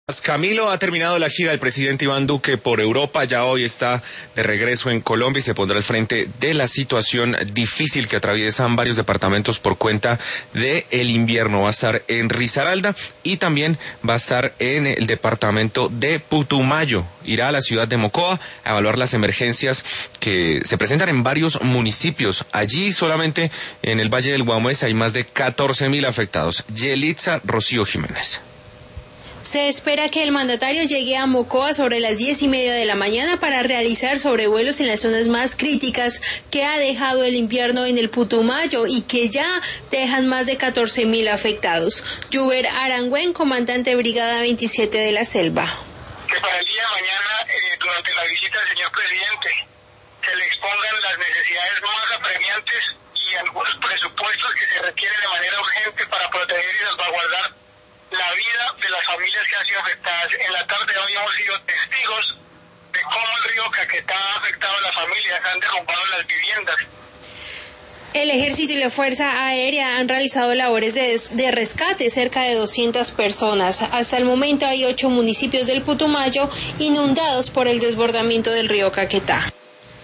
Camilo, ha terminado la gira del presidente Iván Duque por Europa, ya hoy está de regreso en Colombia y se pondrá al frente de la situación difícil que atraviesan varios departamentos por cuenta del invierno. Va a estar en Risaralda y también va a estar en el departamento de Putumayo. Irá a la ciudad de Mocoa a evaluar las emergencias que se presentan en varios municipios. Allí solamente en el Valle del Guamués hay más de 14.000 afectados. Yelitza Rocío Jiménez. Se espera que el mandatario llegue a Mocoa sobre las 10:30 de la mañana para realizar sobrevuelos en las zonas más críticas que ha dejado el invierno en el Putumayo y que ya dejan más de 14.000 afectados. Yuber Arangüen, comandante Brigada 27 de la Selva. Que para el día de mañana, durante la visita del señor presidente, se le expongan las necesidades más apremiantes y algunos presupuestos que se requieren de manera urgente para proteger y salvaguardar la vida de las familias que han sido afectadas. En la tarde de hoy hemos sido testigos de cómo el río Caquetá ha afectado a las familias, han derrumbado las viviendas. El Ejército y la Fuerza Aérea han realizado labores de rescate, cerca de 200 personas. Hasta el momento hay 8 municipios del Putumayo inundados por el desbordamiento del río Caquetá.